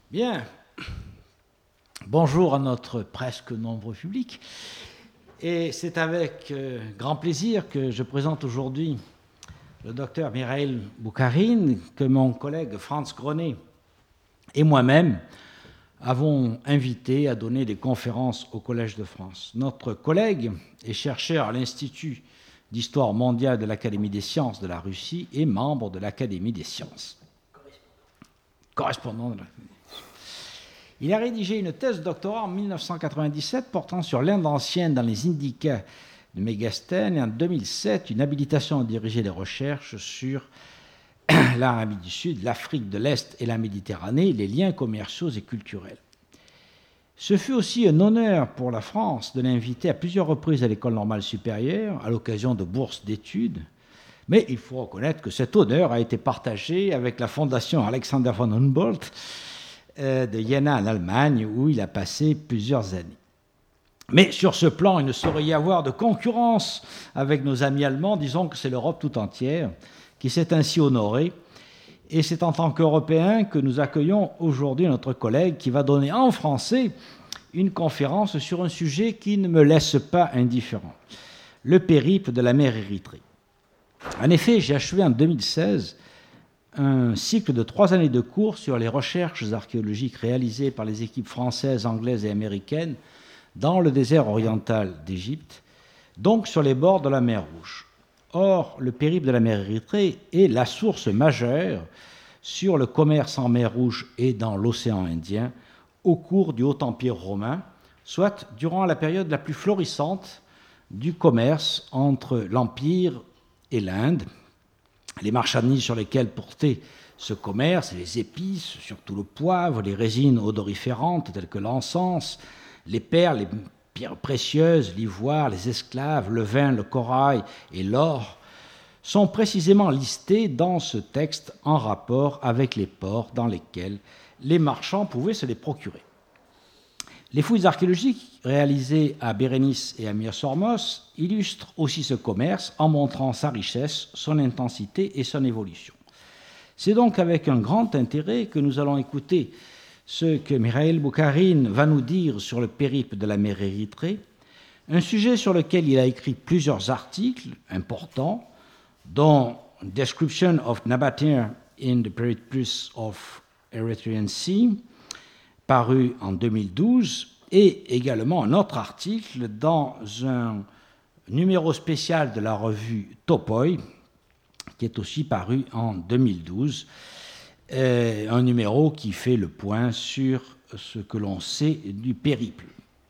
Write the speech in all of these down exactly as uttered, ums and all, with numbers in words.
Bien, bonjour à notre presque nombreux public. Et c'est avec euh, grand plaisir que je présente aujourd'hui le docteur Mikhail Boukharine, que mon collègue Franz Grenet et moi-même avons invité à donner des conférences au Collège de France. Notre collègue est chercheur à l'Institut d'histoire mondiale de l'Académie des sciences de la Russie et membre de l'Académie des sciences. Correspondant de la... Il a rédigé une thèse de doctorat en mille neuf cent quatre-vingt-dix-sept portant sur l'Inde ancienne dans les Indicas de Mégastène et en deux mille sept une habilitation à diriger des recherches sur l'Arabie du Sud, l'Afrique de l'Est et la Méditerranée, les liens commerciaux et culturels. Ce fut aussi un honneur pour la France de l'inviter à plusieurs reprises à l'École normale supérieure à l'occasion de bourses d'études, mais il faut reconnaître que cet honneur a été partagé avec la Fondation Alexander von Humboldt de Jena en Allemagne, où il a passé plusieurs années. Mais sur ce plan, il ne saurait y avoir de concurrence avec nos amis allemands. Disons que c'est l'Europe tout entière qui s'est ainsi honorée. Et c'est en tant qu'Européens que nous accueillons aujourd'hui notre collègue qui va donner en français une conférence sur un sujet qui ne me laisse pas indifférent, le périple de la mer Érythrée. En effet, j'ai achevé en deux mille seize un cycle de trois années de cours sur les recherches archéologiques réalisées par les équipes françaises, anglaises et américaines dans le désert oriental d'Égypte, donc sur les bords de la mer Rouge. Or, le périple de la mer Érythrée est la source majeure sur le commerce en mer Rouge et dans l'océan Indien au cours du Haut Empire romain, soit durant la période la plus florissante du commerce entre l'Empire et l'Inde. Les marchandises sur lesquelles portait ce commerce, les épices, surtout le poivre, les résines odoriférantes telles que l'encens, les perles, les pierres précieuses, l'ivoire, les esclaves, le vin, le corail et l'or, sont précisément listés dans ce texte en rapport avec les ports dans lesquels les marchands pouvaient se les procurer. Les fouilles archéologiques réalisées à Bérénice et à Myos-Hormos illustrent aussi ce commerce en montrant sa richesse, son intensité et son évolution. C'est donc avec un grand intérêt que nous allons écouter ce que Mikhail Boukharine va nous dire sur le périple de la mer Érythrée, un sujet sur lequel il a écrit plusieurs articles importants, dont Description of Nabatea in the Periplus of Erythraean Sea, paru en deux mille douze, et également un autre article dans un numéro spécial de la revue Topoi, qui est aussi paru en deux mille douze, euh, un numéro qui fait le point sur ce que l'on sait du périple.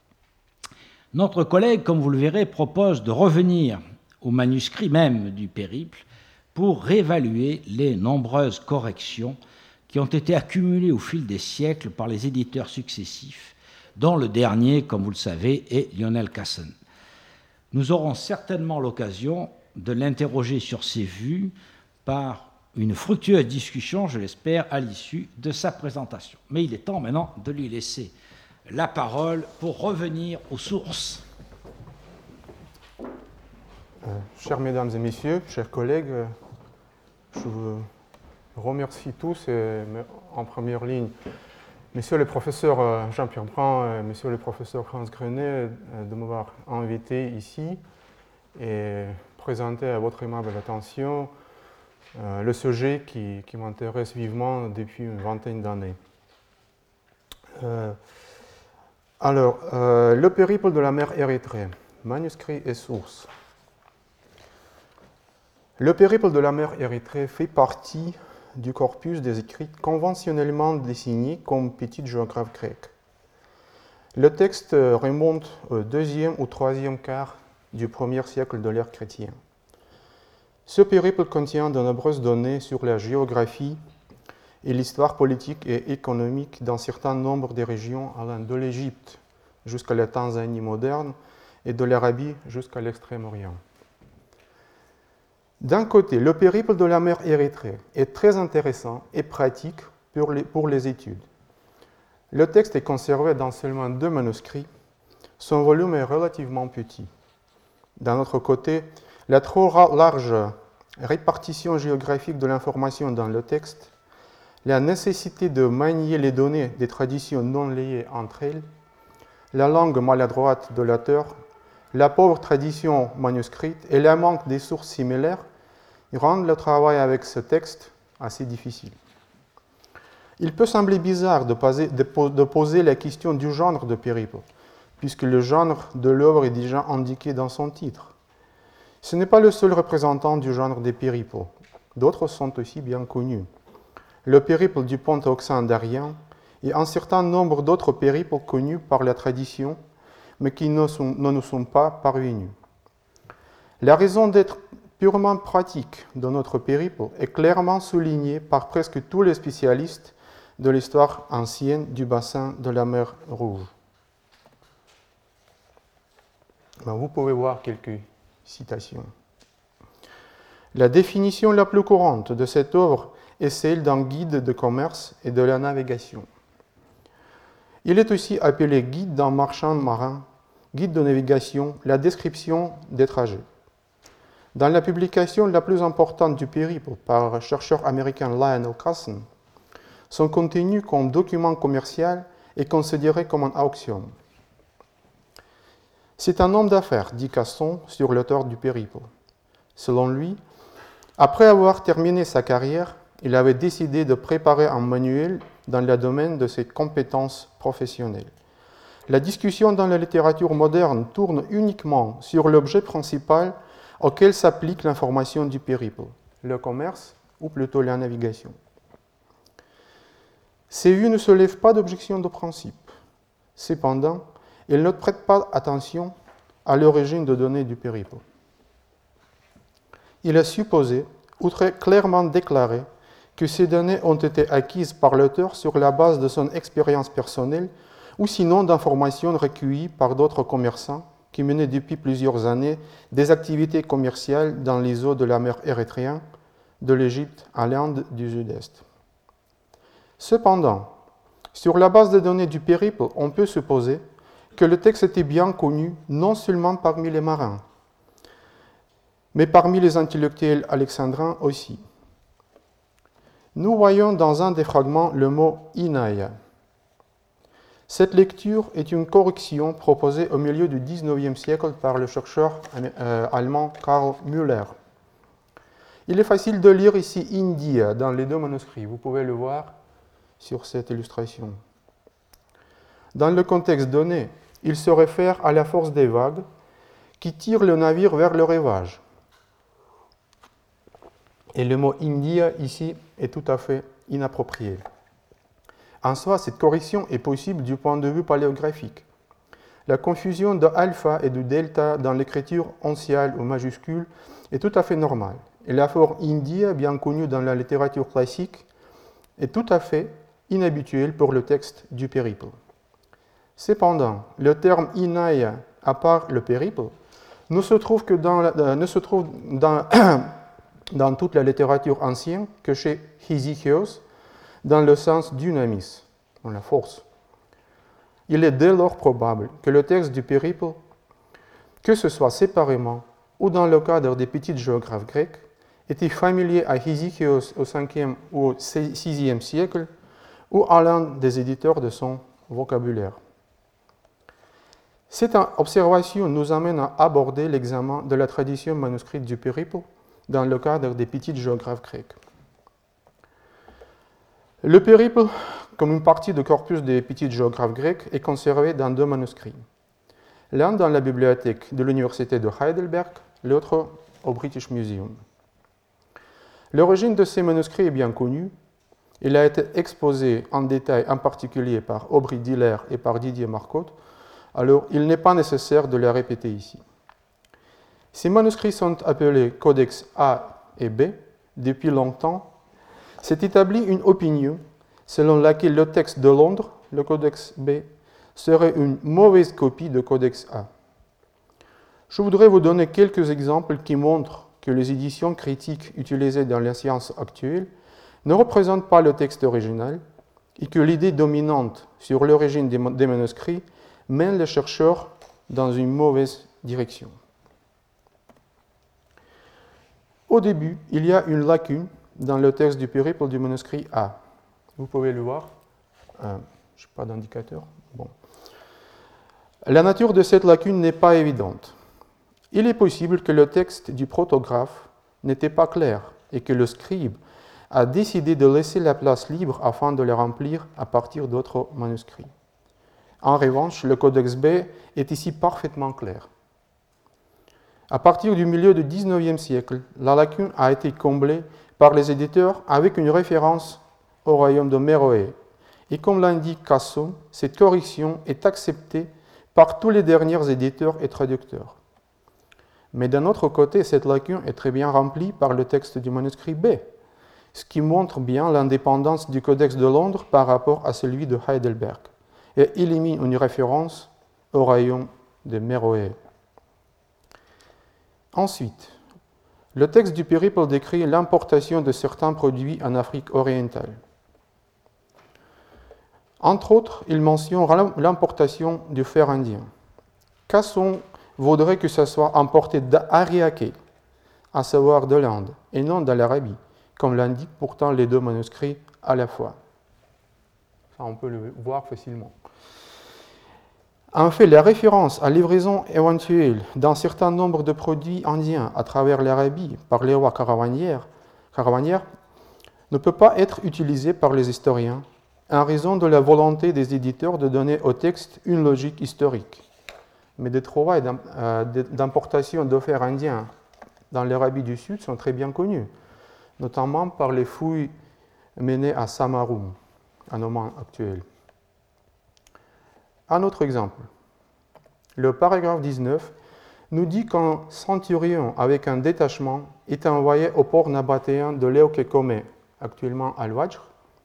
Notre collègue, comme vous le verrez, propose de revenir au manuscrit même du périple pour réévaluer les nombreuses corrections qui ont été accumulés au fil des siècles par les éditeurs successifs, dont le dernier, comme vous le savez, est Lionel Casson. Nous aurons certainement l'occasion de l'interroger sur ses vues par une fructueuse discussion, je l'espère, à l'issue de sa présentation. Mais il est temps maintenant de lui laisser la parole pour revenir aux sources. Euh, chers mesdames et messieurs, chers collègues, je vous remercie tous et en première ligne monsieur le professeur Jean-Pierre Brun et monsieur le professeur Franz Grenet de m'avoir invité ici et présenter à votre aimable attention euh, le sujet qui, qui m'intéresse vivement depuis une vingtaine d'années. Euh, alors, euh, le périple de la mer Érythrée, manuscrit et source. Le périple de la mer Érythrée fait partie du corpus des écrits conventionnellement désignés comme petits géographes grecs. Le texte remonte au deuxième ou troisième quart du premier siècle de l'ère chrétienne. Ce périple contient de nombreuses données sur la géographie et l'histoire politique et économique d'un certain nombre de régions allant de l'Égypte jusqu'à la Tanzanie moderne et de l'Arabie jusqu'à l'Extrême-Orient. D'un côté, le périple de la mer Érythrée est très intéressant et pratique pour les, pour les études. Le texte est conservé dans seulement deux manuscrits. Son volume est relativement petit. D'un autre côté, la trop large répartition géographique de l'information dans le texte la nécessité de manier les données des traditions non liées entre elles, la langue maladroite de l'auteur, la pauvre tradition manuscrite et le manque des sources similaires rendent le travail avec ce texte assez difficile. Il peut sembler bizarre de poser, de poser la question du genre de périple, puisque le genre de l'œuvre est déjà indiqué dans son titre. Ce n'est pas le seul représentant du genre des périples. D'autres sont aussi bien connus. Le périple du Ponte Euxin d'Arien et un certain nombre d'autres périples connus par la tradition, mais qui ne, sont, ne nous sont pas parvenus. La raison d'être purement pratique de notre périple est clairement soulignée par presque tous les spécialistes de l'histoire ancienne du bassin de la mer Rouge. Vous pouvez voir quelques citations. La définition la plus courante de cette œuvre est celle d'un guide de commerce et de la navigation. Il est aussi appelé guide d'un marchand marin, guide de navigation, la description des trajets. Dans la publication la plus importante du périple par le chercheur américain Lionel Casson, son contenu comme document commercial est considéré comme un axiome. C'est un homme d'affaires, dit Casson sur l'auteur du périple. Selon lui, après avoir terminé sa carrière, il avait décidé de préparer un manuel dans le domaine de ses compétences professionnelles. La discussion dans la littérature moderne tourne uniquement sur l'objet principal auquel s'applique l'information du périple, le commerce ou plutôt la navigation. Ces vues ne soulèvent pas d'objection de principe. Cependant, elles ne prêtent pas attention à l'origine de données du périple. Il est supposé, ou très clairement déclaré, que ces données ont été acquises par l'auteur sur la base de son expérience personnelle ou sinon d'informations recueillies par d'autres commerçants qui menaient depuis plusieurs années des activités commerciales dans les eaux de la mer Érythréenne, de l'Égypte à l'Inde du Sud-Est. Cependant, sur la base des données du périple, on peut supposer que le texte était bien connu non seulement parmi les marins, mais parmi les intellectuels alexandrins aussi. Nous voyons dans un des fragments le mot « Inaya ». Cette lecture est une correction proposée au milieu du dix-neuvième siècle par le chercheur euh, allemand Karl Müller. Il est facile de lire ici « India » dans les deux manuscrits, vous pouvez le voir sur cette illustration. Dans le contexte donné, il se réfère à la force des vagues qui tirent le navire vers le rivage. Et le mot India ici est tout à fait inapproprié. En soi, cette correction est possible du point de vue paléographique. La confusion de alpha et de delta dans l'écriture onciale ou majuscule est tout à fait normale. Et la forme India, bien connue dans la littérature classique, est tout à fait inhabituelle pour le texte du périple. Cependant, le terme Inaya, à part le périple, ne se trouve, que dans la, euh, ne se trouve dans, dans toute la littérature ancienne que chez Hesychios, dans le sens dynamis, dans la force. Il est dès lors probable que le texte du périple, que ce soit séparément ou dans le cadre des petits géographes grecs, était familier à Hesychios au cinquième ou au sixième siècle ou à l'un des éditeurs de son vocabulaire. Cette observation nous amène à aborder l'examen de la tradition manuscrite du périple dans le cadre des petits géographes grecs. Le périple, comme une partie du corpus des petits géographes grecs, est conservé dans deux manuscrits. L'un dans la bibliothèque de l'université de Heidelberg, l'autre au British Museum. L'origine de ces manuscrits est bien connue. Il a été exposé en détail, en particulier par Aubry Diller et par Didier Marcotte, alors il n'est pas nécessaire de les répéter ici. Ces manuscrits sont appelés Codex A et B depuis longtemps. S'est établie une opinion selon laquelle le texte de Londres, le Codex B, serait une mauvaise copie de Codex A. Je voudrais vous donner quelques exemples qui montrent que les éditions critiques utilisées dans la science actuelle ne représentent pas le texte original et que l'idée dominante sur l'origine des manuscrits mène les chercheurs dans une mauvaise direction. Au début, il y a une lacune dans le texte du périple du manuscrit A. Vous pouvez le voir. Euh, je n'ai pas d'indicateur. Bon. La nature de cette lacune n'est pas évidente. Il est possible que le texte du protographe n'était pas clair et que le scribe a décidé de laisser la place libre afin de le remplir à partir d'autres manuscrits. En revanche, le Codex B est ici parfaitement clair. À partir du milieu du dix-neuvième siècle, la lacune a été comblée par les éditeurs avec une référence au royaume de Méroé. Et comme l'indique Casson, cette correction est acceptée par tous les derniers éditeurs et traducteurs. Mais d'un autre côté, cette lacune est très bien remplie par le texte du manuscrit B, ce qui montre bien l'indépendance du Codex de Londres par rapport à celui de Heidelberg, et élimine une référence au royaume de Méroé. Ensuite, le texte du Périple décrit l'importation de certains produits en Afrique orientale. Entre autres, il mentionne l'importation du fer indien. Casson voudrait que ce soit importé d'Ariake, à savoir de l'Inde, et non de l'Arabie, comme l'indiquent pourtant les deux manuscrits à la fois. Ça, on peut le voir facilement. En fait, la référence à livraison éventuelle d'un certain nombre de produits indiens à travers l'Arabie par les rois caravanières, caravanières ne peut pas être utilisée par les historiens en raison de la volonté des éditeurs de donner au texte une logique historique. Mais des trouvailles d'importation de fer indien dans l'Arabie du Sud sont très bien connues, notamment par les fouilles menées à Samaroum, en Oman actuel. Un autre exemple. Le paragraphe dix-neuf nous dit qu'un centurion avec un détachement est envoyé au port nabatéen de Léokékomé, actuellement à Al-Wajr,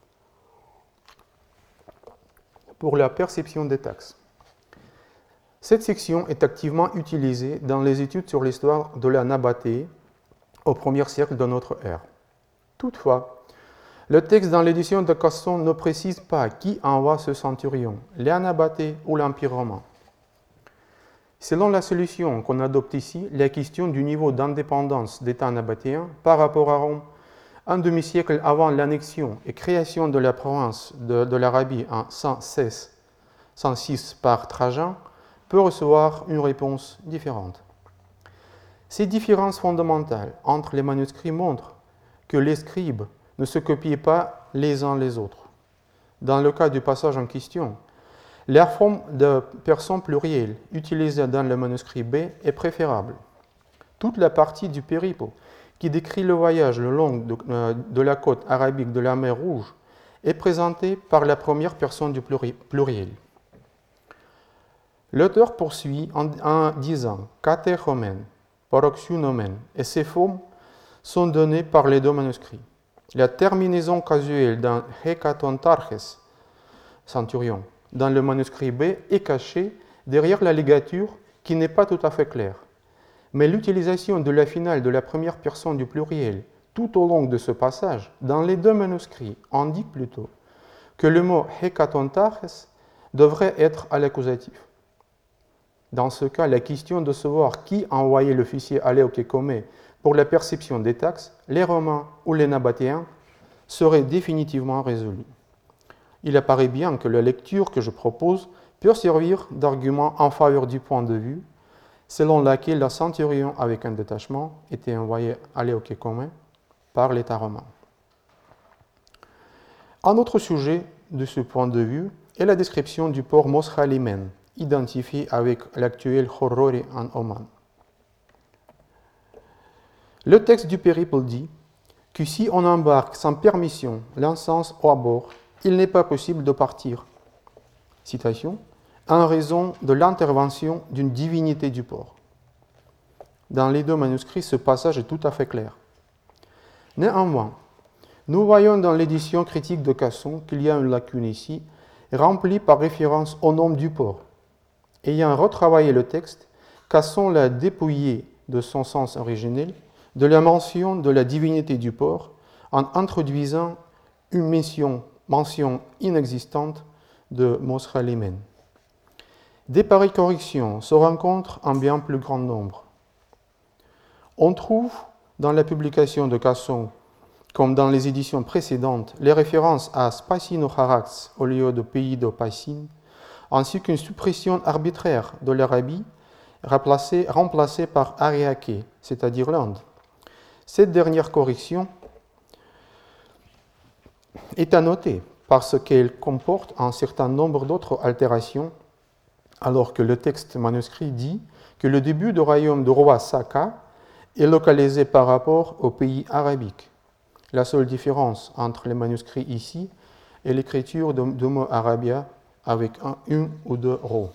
pour la perception des taxes. Cette section est activement utilisée dans les études sur l'histoire de la Nabatéie au premier siècle de notre ère. Toutefois, le texte dans l'édition de Casson ne précise pas qui envoie ce centurion, les Nabatéens ou l'Empire romain. Selon la solution qu'on adopte ici, la question du niveau d'indépendance d'État nabatéen par rapport à Rome, un demi-siècle avant l'annexion et création de la province de, de l'Arabie en cent seize, cent six par Trajan, peut recevoir une réponse différente. Ces différences fondamentales entre les manuscrits montrent que les scribes ne se copiaient pas les uns les autres. Dans le cas du passage en question, la forme de personne plurielle utilisée dans le manuscrit B est préférable. Toute la partie du périple qui décrit le voyage le long de, euh, de la côte arabique de la mer Rouge est présentée par la première personne du pluriel. L'auteur poursuit en, en disant « katechomen »,« paroxunomen » et ces formes sont données par les deux manuscrits. La terminaison casuelle dans « hekatontarches », centurion, dans le manuscrit B est cachée derrière la ligature qui n'est pas tout à fait claire. Mais l'utilisation de la finale de la première personne du pluriel tout au long de ce passage, dans les deux manuscrits, indique plutôt que le mot « hekatontarches » devrait être à l'accusatif. Dans ce cas, la question de savoir qui envoyait l'officier à Léokékomé pour la perception des taxes, les Romains ou les Nabatéens, serait définitivement résolue. Il apparaît bien que la lecture que je propose peut servir d'argument en faveur du point de vue selon laquelle le centurion avec un détachement était envoyé à Léokékomé par l'État romain. Un autre sujet de ce point de vue est la description du port Moscha-Limen, identifié avec l'actuel Khorrori en Oman. Le texte du périple dit que si on embarque sans permission l'encens au bord, il n'est pas possible de partir. Citation, en raison de l'intervention d'une divinité du port. Dans les deux manuscrits, ce passage est tout à fait clair. Néanmoins, nous voyons dans l'édition critique de Casson qu'il y a une lacune ici, remplie par référence au nom du port. Ayant retravaillé le texte, Casson l'a dépouillé de son sens originel, de la mention de la divinité du port, en introduisant une mention, mention inexistante de Moscha-Limen. Des pareilles corrections se rencontrent en bien plus grand nombre. On trouve dans la publication de Casson comme dans les éditions précédentes, les références à Spasino-Charax au lieu de pays de Paysin, ainsi qu'une suppression arbitraire de l'Arabie remplacée, remplacée par Ariake, c'est-à-dire l'Inde. Cette dernière correction est à noter parce qu'elle comporte un certain nombre d'autres altérations, alors que le texte manuscrit dit que le début du royaume du roi Saka est localisé par rapport au pays arabique. La seule différence entre les manuscrits ici est l'écriture de, de mot arabia avec un, une ou deux rots.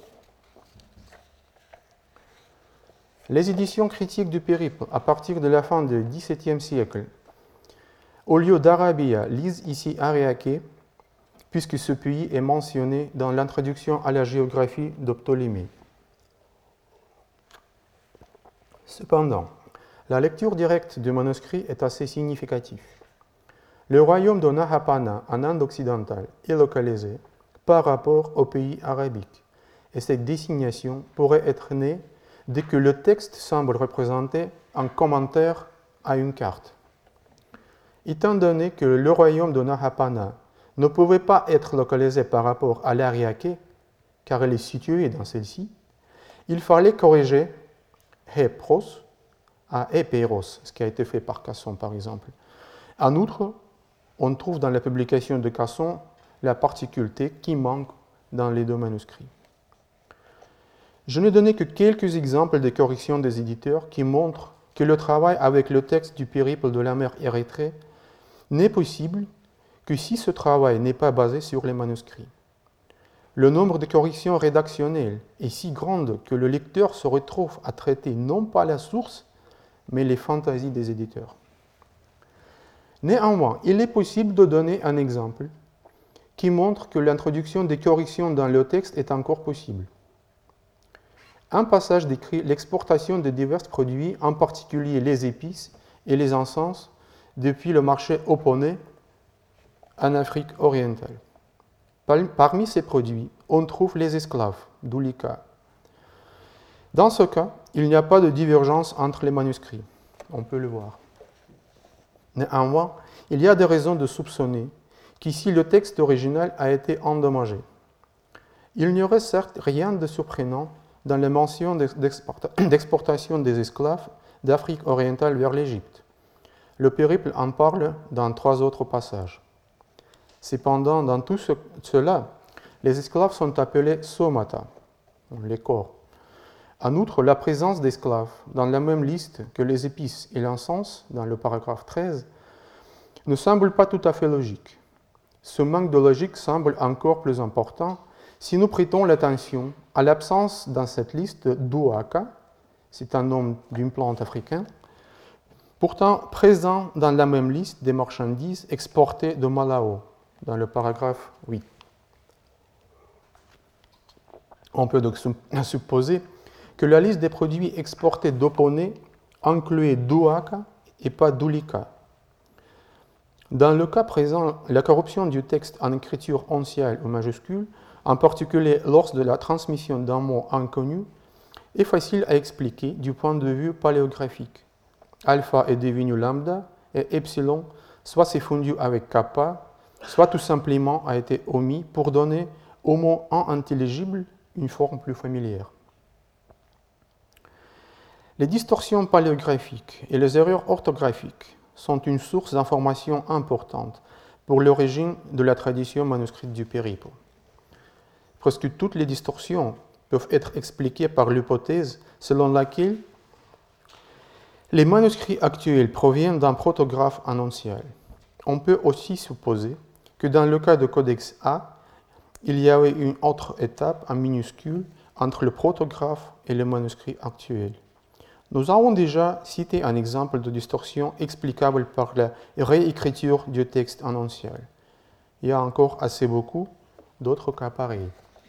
Les éditions critiques du périple, à partir de la fin du dix-septième siècle, au lieu d'Arabia, lisent ici Ariake, puisque ce pays est mentionné dans l'introduction à la géographie de Ptolémée. Cependant, la lecture directe du manuscrit est assez significative. Le royaume de Nahapana en Inde occidentale est localisé par rapport au pays arabique, et cette désignation pourrait être née dès que le texte semble représenter un commentaire à une carte. Étant donné que le royaume de Nahapana ne pouvait pas être localisé par rapport à l'Ariake, car elle est située dans celle-ci, il fallait corriger Hepros à Epeiros, ce qui a été fait par Casson par exemple. En outre, on trouve dans la publication de Casson la particule T qui manque dans les deux manuscrits. Je n'ai donné que quelques exemples de corrections des éditeurs qui montrent que le travail avec le texte du périple de la mer Érythrée n'est possible que si ce travail n'est pas basé sur les manuscrits. Le nombre de corrections rédactionnelles est si grand que le lecteur se retrouve à traiter non pas la source, mais les fantaisies des éditeurs. Néanmoins, il est possible de donner un exemple qui montre que l'introduction des corrections dans le texte est encore possible. Un passage décrit l'exportation de divers produits, en particulier les épices et les encens, depuis le marché oponais en Afrique orientale. Parmi ces produits, on trouve les esclaves, d'Ulika. Dans ce cas, il n'y a pas de divergence entre les manuscrits. On peut le voir. Néanmoins, il y a des raisons de soupçonner qu'ici le texte original a été endommagé. Il n'y aurait certes rien de surprenant dans les mentions d'exportation des esclaves d'Afrique orientale vers l'Égypte. Le périple en parle dans trois autres passages. Cependant, dans tout ce, cela, les esclaves sont appelés somata, les corps. En outre, la présence d'esclaves dans la même liste que les épices et l'encens, dans le paragraphe treize, ne semble pas tout à fait logique. Ce manque de logique semble encore plus important si nous prêtons l'attention à l'absence dans cette liste d'Ouaka, c'est un nom d'une plante africaine, pourtant présent dans la même liste des marchandises exportées de Malao, dans le paragraphe huit. On peut donc supposer que la liste des produits exportés d'Oponé incluait Douaka et pas d'Ulika. Dans le cas présent, la corruption du texte en écriture onciale ou majuscule, en particulier lors de la transmission d'un mot inconnu, est facile à expliquer du point de vue paléographique. Alpha est devenu lambda et epsilon soit s'est fondu avec kappa, soit tout simplement a été omis pour donner au mot unintelligible une forme plus familière. Les distorsions paléographiques et les erreurs orthographiques sont une source d'information importante pour l'origine de la tradition manuscrite du périple. Presque toutes les distorsions peuvent être expliquées par l'hypothèse selon laquelle les manuscrits actuels proviennent d'un protographe annoncial. On peut aussi supposer que dans le cas de Codex A, il y avait une autre étape en minuscule entre le protographe et le manuscrit actuel. Nous avons déjà cité un exemple de distorsion explicable par la réécriture du texte annoncial. Il y a encore assez beaucoup d'autres cas pareils.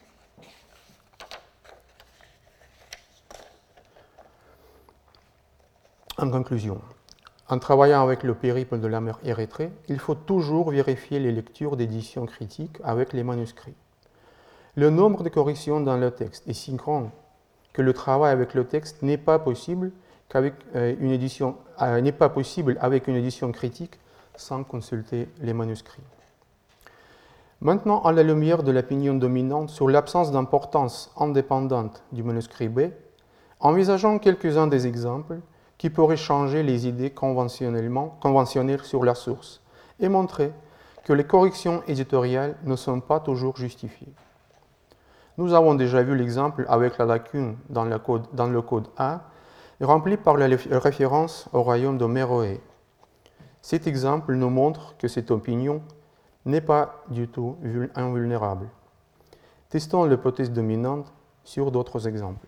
En conclusion, en travaillant avec le périple de la mer Érythrée, il faut toujours vérifier les lectures d'édition critique avec les manuscrits. Le nombre de corrections dans le texte est si grand que le travail avec le texte n'est pas possible qu'avec euh, une édition euh, n'est pas possible avec une édition critique sans consulter les manuscrits. Maintenant, à la lumière de l'opinion dominante sur l'absence d'importance indépendante du manuscrit B, envisageons quelques-uns des exemples qui pourraient changer les idées conventionnellement, conventionnelles sur la source et montrer que les corrections éditoriales ne sont pas toujours justifiées. Nous avons déjà vu l'exemple avec la lacune dans le code, dans le code A, rempli par la référence au royaume de Méroé. Cet exemple nous montre que cette opinion n'est pas du tout invulnérable. Testons l'hypothèse dominante sur d'autres exemples.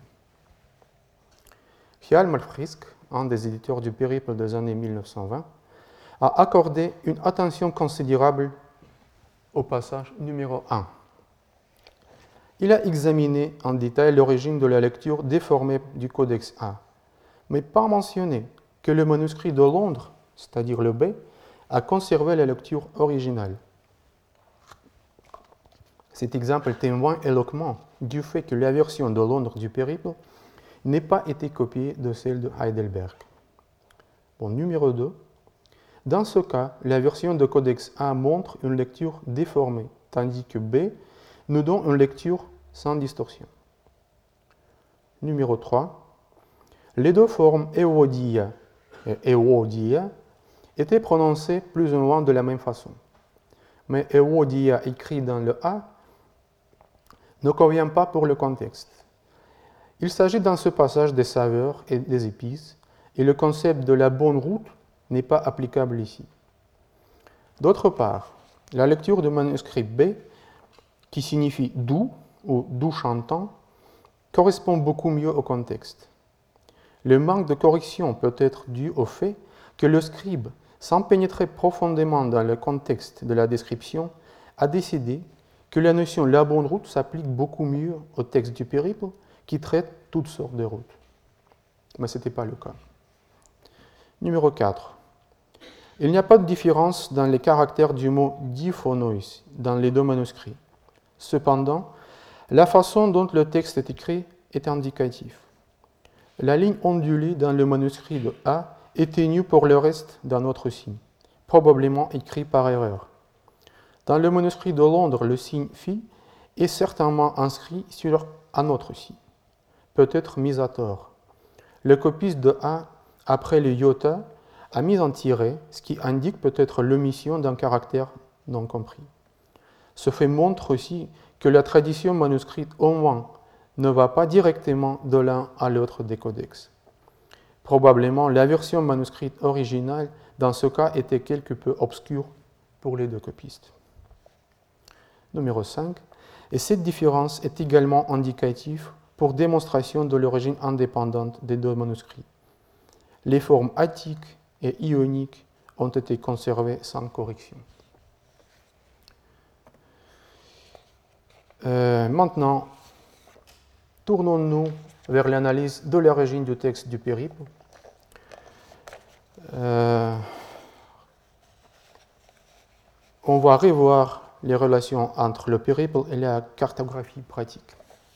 Hjalmar Frisk, un des éditeurs du Périple des années mille neuf cent vingt, a accordé une attention considérable au passage numéro un. Il a examiné en détail l'origine de la lecture déformée du Codex A, mais pas mentionné que le manuscrit de Londres, c'est-à-dire le B, a conservé la lecture originale. Cet exemple témoigne éloquemment du fait que la version de Londres du Périple n'ait pas été copiée de celle de Heidelberg. Bon, numéro deux. Dans ce cas, la version de Codex A montre une lecture déformée, tandis que B nous donne une lecture sans distorsion. Numéro trois. Les deux formes Euodia et Euodia étaient prononcées plus ou moins de la même façon. Mais Euodia écrit dans le A ne convient pas pour le contexte. Il s'agit dans ce passage des saveurs et des épices, et le concept de la bonne route n'est pas applicable ici. D'autre part, la lecture du manuscrit B, qui signifie doux ou doux chantant, correspond beaucoup mieux au contexte. Le manque de correction peut être dû au fait que le scribe, sans pénétrer profondément dans le contexte de la description, a décidé que la notion la bonne route s'applique beaucoup mieux au texte du Périple qui traite toutes sortes de routes. Mais ce n'était pas le cas. Numéro quatre. Il n'y a pas de différence dans les caractères du mot diphonois dans les deux manuscrits. Cependant, la façon dont le texte est écrit est indicative. La ligne ondulée dans le manuscrit de A est ténue pour le reste d'un autre signe, probablement écrit par erreur. Dans le manuscrit de Londres, le signe phi est certainement inscrit sur un autre signe, peut-être mis à tort. Le copiste de A, après le iota, a mis en tiret, ce qui indique peut-être l'omission d'un caractère non compris. Ce fait montre aussi que la tradition manuscrite au moins ne va pas directement de l'un à l'autre des codex. Probablement, la version manuscrite originale, dans ce cas, était quelque peu obscure pour les deux copistes. Numéro cinq. Et cette différence est également indicative pour démonstration de l'origine indépendante des deux manuscrits. Les formes attiques et ioniques ont été conservées sans correction. Euh, maintenant, tournons-nous vers l'analyse de l'origine du texte du Périple. Euh, on va revoir les relations entre le Périple et la cartographie pratique.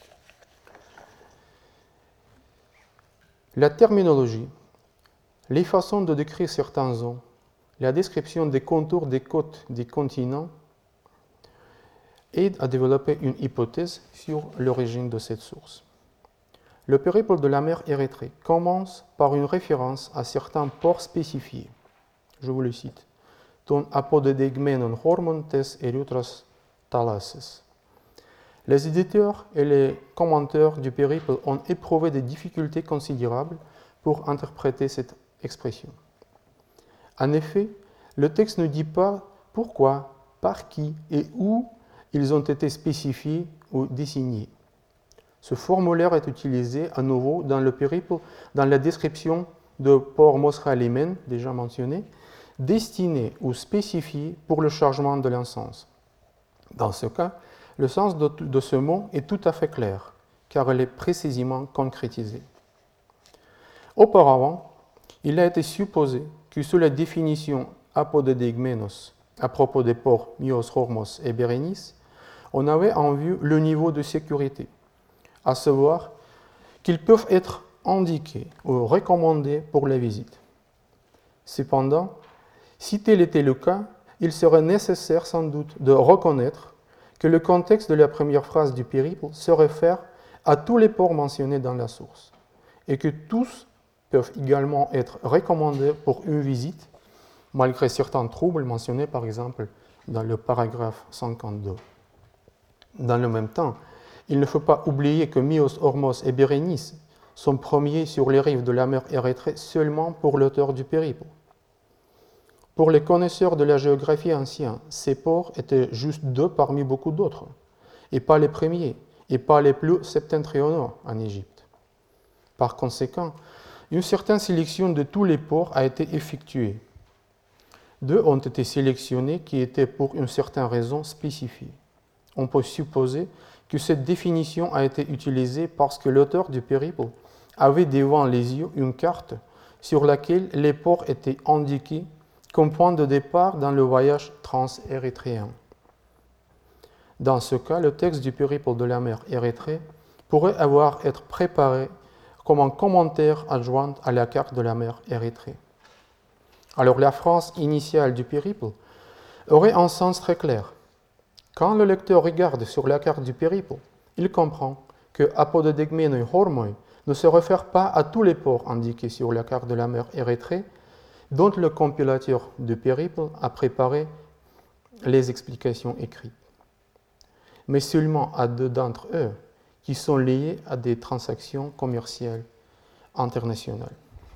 La terminologie, les façons de décrire certaines zones, la description des contours des côtes des continents aident à développer une hypothèse sur l'origine de cette source. Le Périple de la mer Érythrée commence par une référence à certains ports spécifiés. Je vous le cite. Ton apodedegmenon hormon tes erythros thalasses. Les éditeurs et les commentateurs du Périple ont éprouvé des difficultés considérables pour interpréter cette expression. En effet, le texte ne dit pas pourquoi, par qui et où ils ont été spécifiés ou désignés. Ce formulaire est utilisé à nouveau dans le Périple, dans la description de Port Mosra-Limen, déjà mentionné, destiné ou spécifié pour le chargement de l'encens. Dans ce cas, le sens de, de ce mot est tout à fait clair, car il est précisément concrétisé. Auparavant, il a été supposé que sous la définition apodedegmenos à propos des ports Myos, Hormos et Bérénice, on avait en vue le niveau de sécurité, à savoir qu'ils peuvent être indiqués ou recommandés pour la visite. Cependant, Si tel était le cas, il serait nécessaire sans doute de reconnaître que le contexte de la première phrase du périple se réfère à tous les ports mentionnés dans la source, et que tous peuvent également être recommandés pour une visite, malgré certains troubles mentionnés par exemple dans le paragraphe cinquante-deux. Dans le même temps, il ne faut pas oublier que Myos, Hormos et Bérénice sont premiers sur les rives de la mer Érythrée seulement pour l'auteur du périple. Pour les connaisseurs de la géographie ancienne, ces ports étaient juste deux parmi beaucoup d'autres, et pas les premiers, et pas les plus septentrionaux en Égypte. Par conséquent, une certaine sélection de tous les ports a été effectuée. Deux ont été sélectionnés qui étaient pour une certaine raison spécifiée. On peut supposer que cette définition a été utilisée parce que l'auteur du périple avait devant les yeux une carte sur laquelle les ports étaient indiqués comme point de départ dans le voyage trans-érythréen. Dans ce cas, le texte du périple de la mer Érythrée pourrait avoir été préparé comme un commentaire adjoint à la carte de la mer Érythrée. Alors la phrase initiale du périple aurait un sens très clair. Quand le lecteur regarde sur la carte du périple, il comprend que Apododegmenoi Hormoi ne se réfère pas à tous les ports indiqués sur la carte de la mer Érythrée, dont le compilateur du périple a préparé les explications écrites, mais seulement à deux d'entre eux qui sont liés à des transactions commerciales internationales.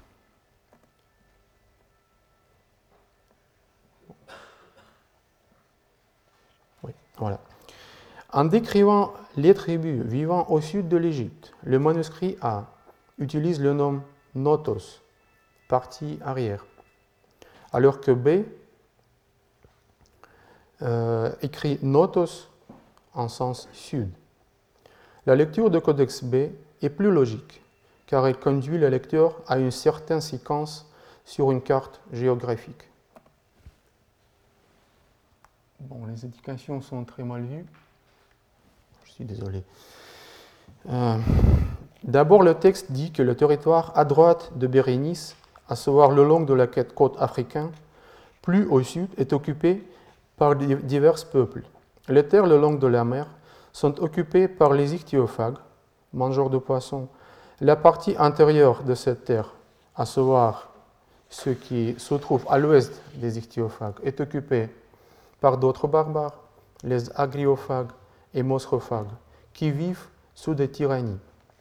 Oui, voilà. En décrivant les tribus vivant au sud de l'Égypte, le manuscrit A utilise le nom Notos, partie arrière, alors que B euh, écrit Notos en sens sud. La lecture de codex B est plus logique, car elle conduit le lecteur à une certaine séquence sur une carte géographique. Bon, les indications sont très mal vues. Je suis désolé. Euh, D'abord, le texte dit que le territoire à droite de Bérénice, à savoir le long de la côte africaine, plus au sud, est occupé par divers peuples. Les terres le long de la mer sont occupées par les ichthyophages, mangeurs de poissons. La partie intérieure de cette terre, à savoir ce qui se trouve à l'ouest des ichthyophages, est occupée par d'autres barbares, les agriophages et mostrophages, qui vivent sous des tyrannies.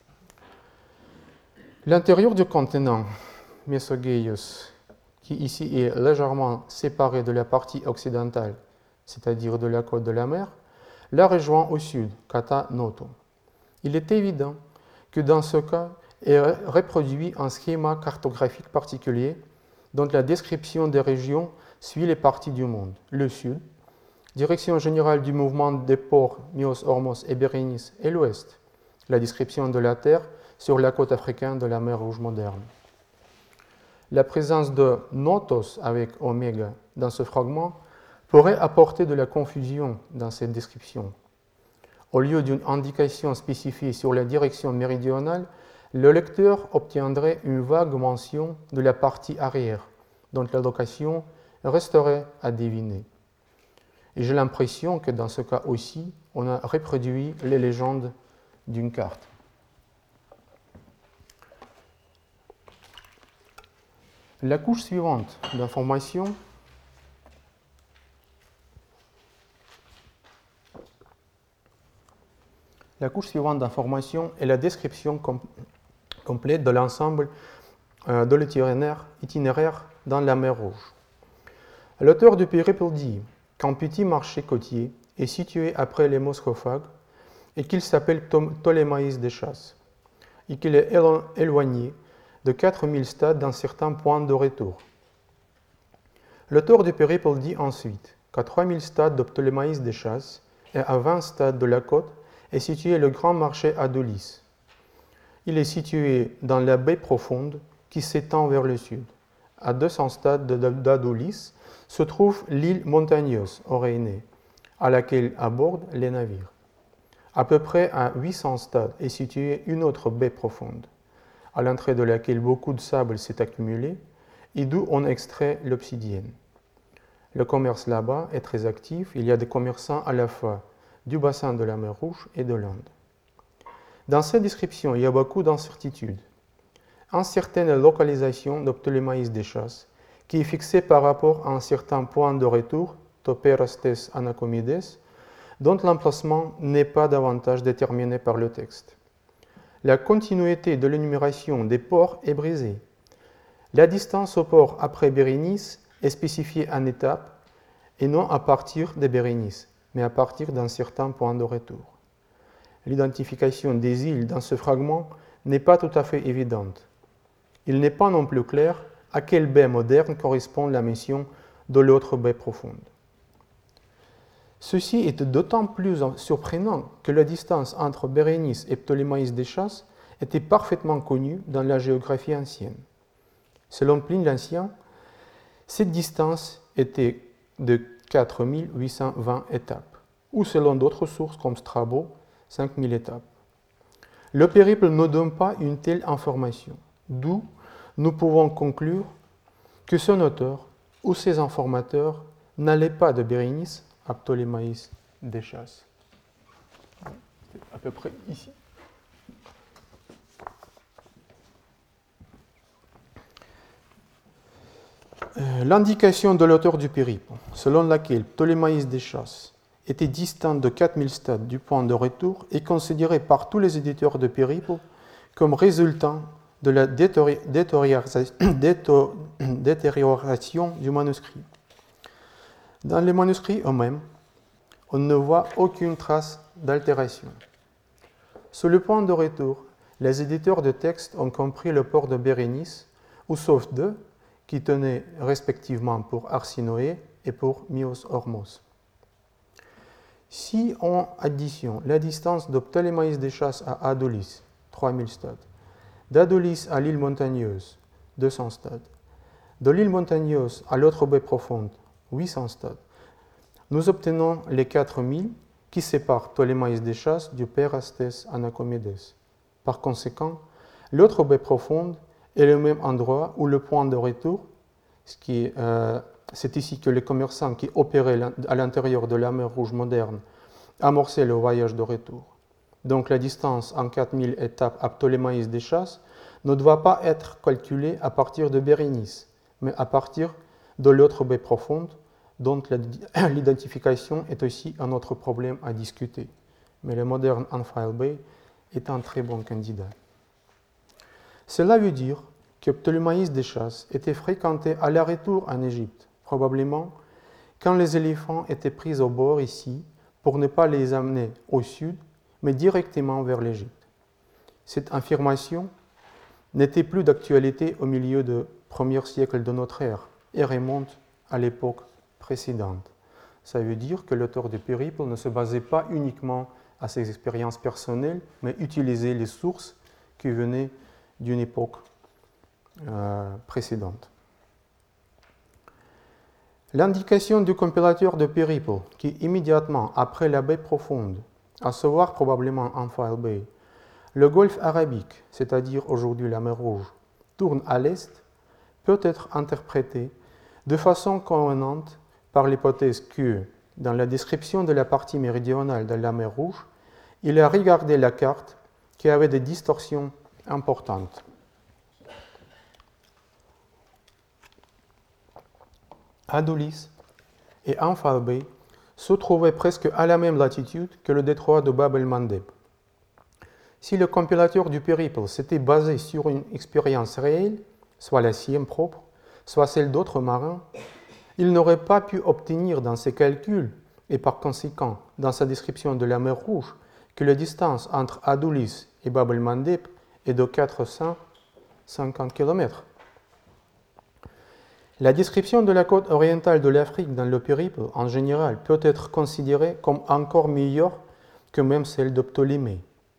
L'intérieur du continent, Mesogeios, qui ici est légèrement séparé de la partie occidentale, c'est-à-dire de la côte de la mer, la rejoint au sud, Kata Noto. Il est évident que dans ce cas est reproduit un schéma cartographique particulier dont la description des régions suit les parties du monde. Le sud, direction générale du mouvement des ports Myos, Hormos et Bérénice, et l'ouest, la description de la terre sur la côte africaine de la mer Rouge moderne. La présence de Notos avec oméga dans ce fragment pourrait apporter de la confusion dans cette description. Au lieu d'une indication spécifique sur la direction méridionale, le lecteur obtiendrait une vague mention de la partie arrière, dont la location resterait à deviner. Et j'ai l'impression que dans ce cas aussi, on a reproduit les légendes d'une carte. La couche suivante d'information La couche suivante d'information est la description com- complète de l'ensemble euh, de l'itinéraire itinéraire dans la mer Rouge. L'auteur du périple dit qu'un petit marché côtier est situé après les mostrophages et qu'il s'appelle Ptolémaïs des chasses et qu'il est éloigné de quatre mille stades dans certains points de retour. L'auteur du périple dit ensuite qu'à trois mille stades de Ptolémaïs des chasses et à vingt stades de la côte est situé le grand marché Adolis. Il est situé dans la baie profonde qui s'étend vers le sud. À deux cents stades d'Adolis se trouve l'île montagneuse, Orénée, à laquelle abordent les navires. À peu près à huit cents stades est située une autre baie profonde, à l'entrée de laquelle beaucoup de sable s'est accumulé et d'où on extrait l'obsidienne. Le commerce là-bas est très actif. Il y a des commerçants à la fois du bassin de la mer Rouge et de l'Inde. Dans cette description, il y a beaucoup d'incertitudes. Une certaine localisation de Ptolémaïs des Chasses, qui est fixée par rapport à un certain point de retour, Toperastes Anacomides, dont l'emplacement n'est pas davantage déterminé par le texte. La continuité de l'énumération des ports est brisée. La distance au port après Bérénice est spécifiée en étapes et non à partir de Bérénice, mais à partir d'un certain point de retour. L'identification des îles dans ce fragment n'est pas tout à fait évidente. Il n'est pas non plus clair à quelle baie moderne correspond la mention de l'autre baie profonde. Ceci est d'autant plus surprenant que la distance entre Bérénice et Ptolémaïs des Chasses était parfaitement connue dans la géographie ancienne. Selon Pline l'Ancien, cette distance était de quatre mille huit cent vingt étapes, ou selon d'autres sources comme Strabo, cinq mille étapes. Le périple ne donne pas une telle information, d'où nous pouvons conclure que son auteur ou ses informateurs n'allaient pas de Bérénice à Ptolémaïs des Chasses. À peu près ici. Euh, l'indication de l'auteur du périple, selon laquelle Ptolémaïs des Chasses était distant de quatre mille stades du point de retour, est considérée par tous les éditeurs de périple comme résultant de la détérioration du manuscrit. Dans les manuscrits eux-mêmes, on ne voit aucune trace d'altération. Sur le point de retour, les éditeurs de textes ont compris le port de Bérénice, ou sauf deux, qui tenaient respectivement pour Arsinoé et pour Myos Hormos. Si on additionne la distance de Ptolémaïs des Chasses à Adolis, trois mille stades, d'Adolis à l'île montagneuse, deux cents stades, de l'île montagneuse à l'autre baie profonde, huit cents stades, nous obtenons les quatre mille qui séparent Ptolémaïs des Chasses du Perastes Anacomides. Par conséquent, l'autre baie profonde est le même endroit où le point de retour, ce qui, euh, c'est ici que les commerçants qui opéraient à l'intérieur de la mer Rouge moderne amorçaient le voyage de retour. Donc la distance en quatre mille étapes à Ptolémaïs des Chasses ne doit pas être calculée à partir de Bérénice, mais à partir de l'autre baie profonde, dont l'identification est aussi un autre problème à discuter. Mais le moderne Anfile Bay est un très bon candidat. Cela veut dire que Ptolémaïs des Chasses était fréquenté à la retour en Égypte, probablement quand les éléphants étaient pris au bord ici pour ne pas les amener au sud, mais directement vers l'Égypte. Cette affirmation n'était plus d'actualité au milieu du premier siècle de notre ère et remonte à l'époque précédente. Ça veut dire que l'auteur du périple ne se basait pas uniquement à ses expériences personnelles, mais utilisait les sources qui venaient d'une époque euh, précédente. L'indication du compilateur de périple, qui immédiatement après la baie profonde, à savoir probablement Anfile Bay, le golfe arabique, c'est-à-dire aujourd'hui la mer Rouge, tourne à l'est, peut être interprétée de façon convenante par l'hypothèse que, dans la description de la partie méridionale de la mer Rouge, il a regardé la carte qui avait des distorsions importantes. Adolis et Anfile Bay se trouvaient presque à la même latitude que le détroit de Bab el-Mandeb. Si le compilateur du périple s'était basé sur une expérience réelle, soit la sienne propre, soit celle d'autres marins, il n'aurait pas pu obtenir dans ses calculs, et par conséquent dans sa description de la mer Rouge, que la distance entre Adolis et Bab el-Mandeb est de quatre cent cinquante kilomètres. La description de la côte orientale de l'Afrique dans le périple, en général, peut être considérée comme encore meilleure que même celle de Ptolémée.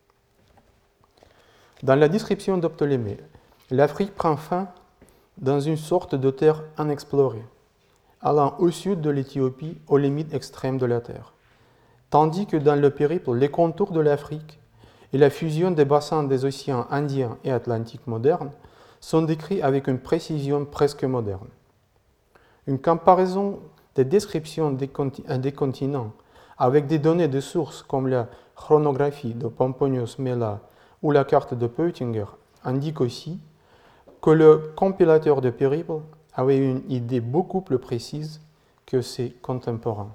Dans la description de Ptolémée, l'Afrique prend fin dans une sorte de terre inexplorée, allant au sud de l'Éthiopie aux limites extrêmes de la Terre, tandis que dans le périple, les contours de l'Afrique et la fusion des bassins des océans Indien et Atlantique modernes sont décrits avec une précision presque moderne. Une comparaison des descriptions des, conti- des continents avec des données de sources comme la chronographie de Pomponius Mela ou la carte de Peutinger indiquent aussi que le compilateur de Périple avait une idée beaucoup plus précise que ses contemporains.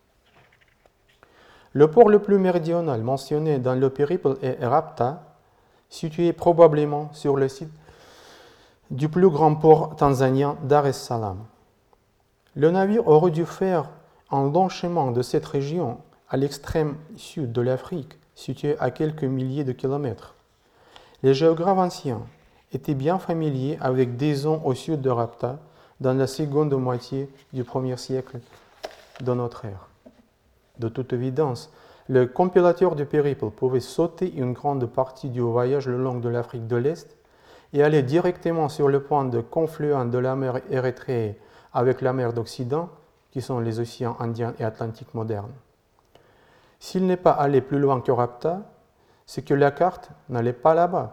Le port le plus méridional mentionné dans le Périple est Rapta, situé probablement sur le site du plus grand port tanzanien Dar es Salaam. Le navire aurait dû faire un long chemin de cette région à l'extrême sud de l'Afrique, située à quelques milliers de kilomètres. Les géographes anciens étaient bien familiers avec des zones au sud de Rapta dans la seconde moitié du premier siècle de notre ère. De toute évidence, le compilateur de Périple pouvait sauter une grande partie du voyage le long de l'Afrique de l'Est et aller directement sur le point de confluence de la mer Érythrée avec la mer d'Occident, qui sont les océans Indien et Atlantique modernes. S'il n'est pas allé plus loin que Rapta, c'est que la carte n'allait pas là-bas.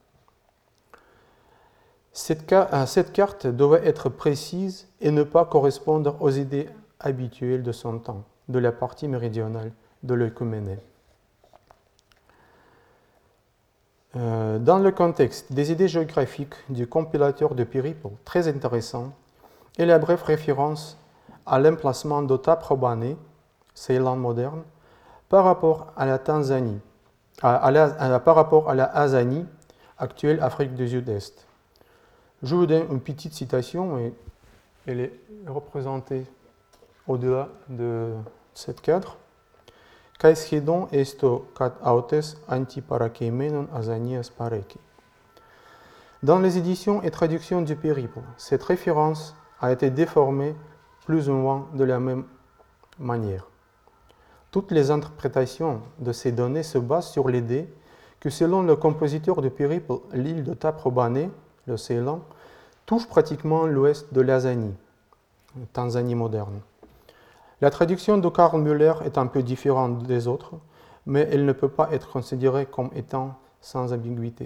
Cette, ca- cette carte devait être précise et ne pas correspondre aux idées habituelles de son temps, de la partie méridionale de l'Œcuménée. Euh, dans le contexte des idées géographiques du compilateur de Périple, très intéressant, est la brève référence à l'emplacement de Taprobane, Ceylan moderne, par rapport à la Tanzanie, à, à la, à, par rapport à la Azanie, actuelle Afrique du Sud-Est. Je vous donne une petite citation, et elle est représentée au-delà de ce cadre. Kai schedon esto cat autes antiparakemenon azanias pareke. Dans les éditions et traductions du Périple, cette référence a été déformée plus ou moins de la même manière. Toutes les interprétations de ces données se basent sur l'idée que selon le compositeur du Périple, l'île de Taprobane, le Ceylan, touche pratiquement l'ouest de l'Azanie, la Tanzanie moderne. La traduction de Karl Müller est un peu différente des autres, mais elle ne peut pas être considérée comme étant sans ambiguïté.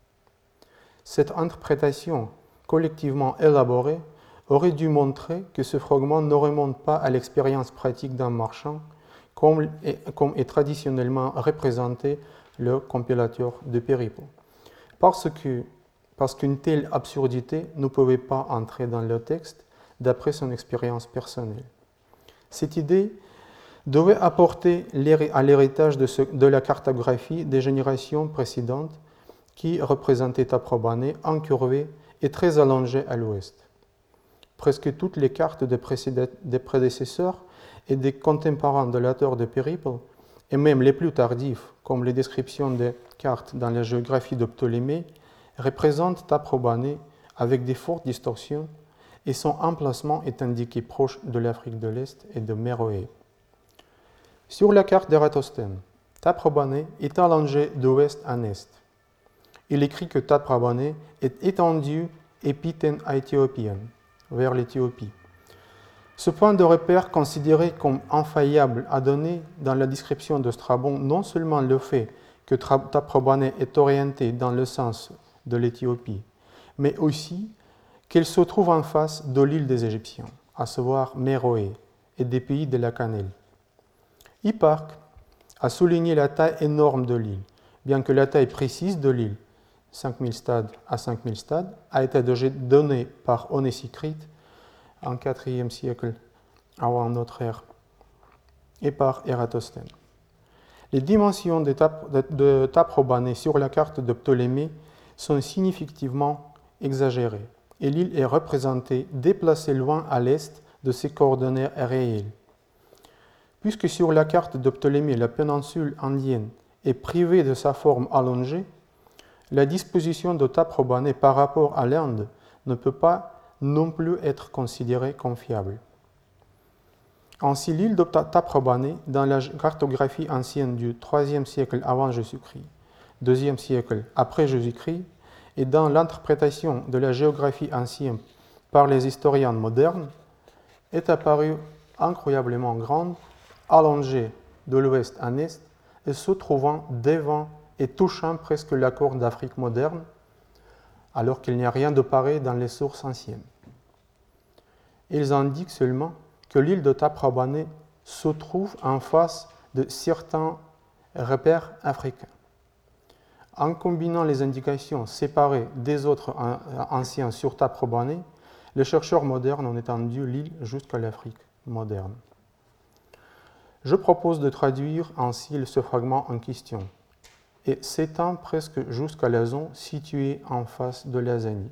Cette interprétation collectivement élaborée aurait dû montrer que ce fragment ne remonte pas à l'expérience pratique d'un marchand, comme est, comme est traditionnellement représenté le compilateur de Périple, parce que, parce qu'une telle absurdité ne pouvait pas entrer dans le texte d'après son expérience personnelle. Cette idée devait apporter à l'héritage de, ce, de la cartographie des générations précédentes qui représentaient Taprobane incurvée et très allongée à l'ouest. Presque toutes les cartes des, des prédécesseurs et des contemporains de l'auteur de Périple, et même les plus tardifs, comme les descriptions des cartes dans la géographie de Ptolémée, représentent Taprobane avec des fortes distorsions, et son emplacement est indiqué proche de l'Afrique de l'Est et de Méroé. Sur la carte d'Ératosthène, Taprobane est allongé d'ouest en est. Il écrit que Taprobane est étendu épithène éthiopienne, vers l'Éthiopie. Ce point de repère considéré comme infaillible a donné dans la description de Strabon non seulement le fait que Taprobane est orienté dans le sens de l'Éthiopie, mais aussi qu'elle se trouve en face de l'île des Égyptiens, à savoir Méroé, et des pays de la Cannelle. Hipparque a souligné la taille énorme de l'île, bien que la taille précise de l'île, cinq mille stades à cinq mille stades, a été donnée par Onésicrite en quatrième siècle avant notre ère et par Ératosthène. Les dimensions de, Tap, de, de Taprobane sur la carte de Ptolémée sont significativement exagérées et l'île est représentée déplacée loin à l'est de ses coordonnées réelles. Puisque sur la carte de Ptolémée, la péninsule indienne est privée de sa forme allongée, la disposition de Taprobane par rapport à l'Inde ne peut pas non plus être considérée comme fiable. Ainsi, l'île de Taprobane, dans la cartographie ancienne du troisième siècle avant Jésus-Christ, deuxième siècle après Jésus-Christ, et dans l'interprétation de la géographie ancienne par les historiens modernes, est apparue incroyablement grande, allongée de l'ouest en est et se trouvant devant et touchant presque la Corne d'Afrique moderne, alors qu'il n'y a rien de pareil dans les sources anciennes. Ils indiquent seulement que l'île de Taprobane se trouve en face de certains repères africains. En combinant les indications séparées des autres anciens sur Taprobane, les chercheurs modernes ont étendu l'île jusqu'à l'Afrique moderne. Je propose de traduire ainsi ce fragment en question et s'étend presque jusqu'à la zone située en face de l'Azanie.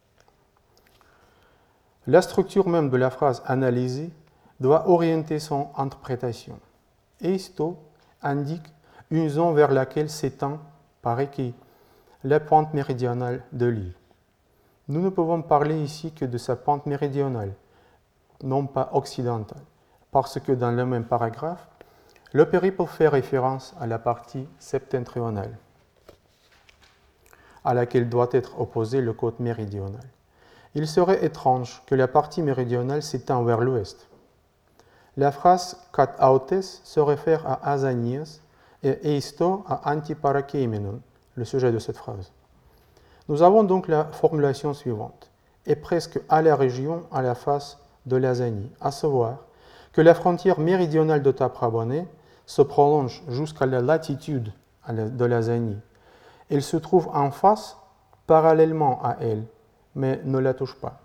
La structure même de la phrase analysée doit orienter son interprétation. Eisto indique une zone vers laquelle s'étend, par équille, la pointe méridionale de l'île. Nous ne pouvons parler ici que de sa pointe méridionale, non pas occidentale, parce que dans le même paragraphe, le périple fait référence à la partie septentrionale, à laquelle doit être opposé le côté méridional. Il serait étrange que la partie méridionale s'étend vers l'ouest. La phrase « kat autes » se réfère à Azanias et eisto à Antiparakemenon, le sujet de cette phrase. Nous avons donc la formulation suivante, et presque à la région à la face de l'Azanie, à savoir que la frontière méridionale de Taprobane se prolonge jusqu'à la latitude de l'Azanie. Elle se trouve en face, parallèlement à elle, mais ne la touche pas.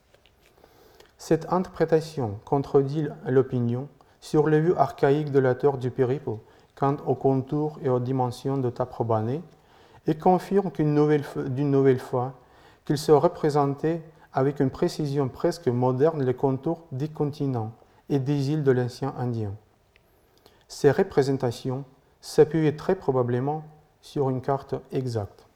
Cette interprétation contredit l'opinion sur les vues archaïques de l'auteur du périple quant aux contours et aux dimensions de Taprobane et confirme qu'une nouvelle, d'une nouvelle fois qu'il se représentait avec une précision presque moderne les contours des continents et des îles de l'ancien Indien. Ces représentations s'appuyaient très probablement sur une carte exacte.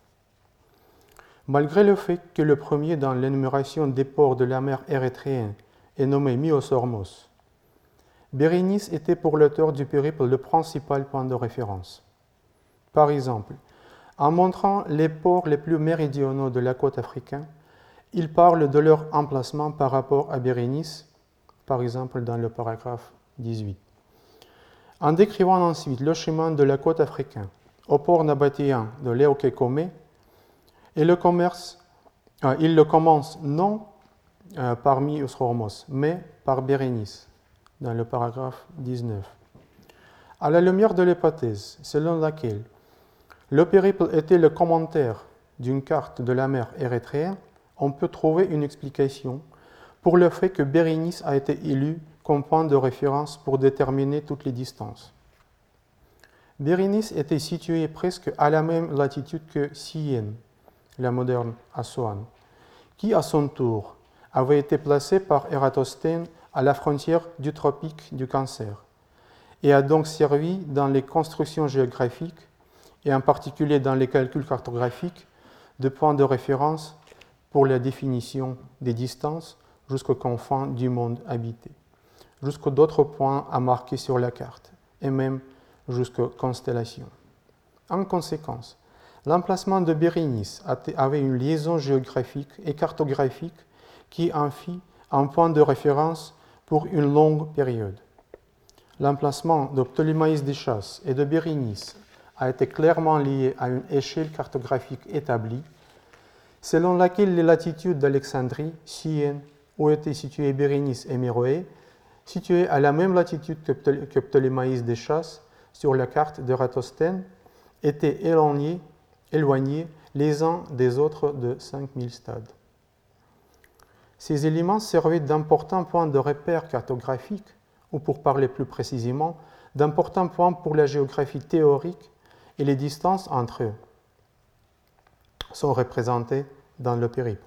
Malgré le fait que le premier dans l'énumération des ports de la mer érythréenne est nommé Myosormos, Bérénice était pour l'auteur du périple le principal point de référence. Par exemple, en montrant les ports les plus méridionaux de la côte africaine, il parle de leur emplacement par rapport à Bérénice, par exemple dans le paragraphe dix-huit. En décrivant ensuite le chemin de la côte africaine au port nabatéen de Léoké-Komé, et le commerce, euh, il le commence non euh, par Myosormos, mais par Bérénice, dans le paragraphe dix-neuf. À la lumière de l'hypothèse selon laquelle le périple était le commentaire d'une carte de la mer érythréenne, on peut trouver une explication pour le fait que Bérénice a été élu comme point de référence pour déterminer toutes les distances. Bérénice était située presque à la même latitude que Syène, la moderne Assouan, qui à son tour avait été placée par Ératosthène à la frontière du tropique du Cancer et a donc servi dans les constructions géographiques et en particulier dans les calculs cartographiques de point de référence pour la définition des distances jusqu'aux confins du monde habité, jusqu'aux d'autres points à marquer sur la carte et même jusqu'aux constellations. En conséquence, l'emplacement de Bérénice avait une liaison géographique et cartographique qui en fit un point de référence pour une longue période. L'emplacement de Ptolémaïs des Chasses et de Bérénice a été clairement lié à une échelle cartographique établie, selon laquelle les latitudes d'Alexandrie, Syène, où étaient situées Bérénice et Méroé, situées à la même latitude que Ptolémaïs des Chasses sur la carte d'Ératosthène, étaient éloignées, éloignés les uns des autres de cinq mille stades. Ces éléments servaient d'importants points de repère cartographiques, ou pour parler plus précisément, d'importants points pour la géographie théorique et les distances entre eux sont représentées dans le périple.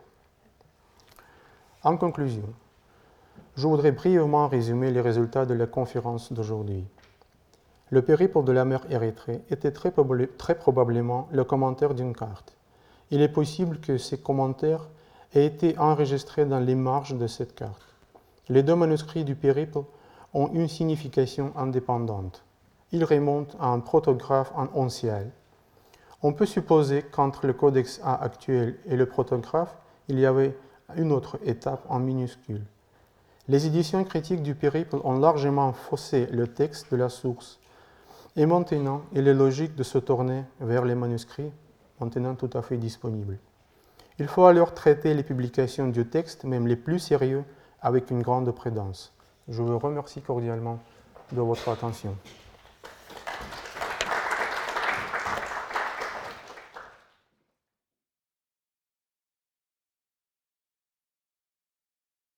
En conclusion, je voudrais brièvement résumer les résultats de la conférence d'aujourd'hui. Le périple de la mer Érythrée était très, proba- très probablement le commentaire d'une carte. Il est possible que ces commentaires aient été enregistrés dans les marges de cette carte. Les deux manuscrits du périple ont une signification indépendante. Ils remontent à un protographe en oncial. On peut supposer qu'entre le codex A actuel et le protographe, il y avait une autre étape en minuscule. Les éditions critiques du périple ont largement faussé le texte de la source. Et maintenant, il est logique de se tourner vers les manuscrits, maintenant tout à fait disponibles. Il faut alors traiter les publications du texte, même les plus sérieux, avec une grande prudence. Je vous remercie cordialement de votre attention.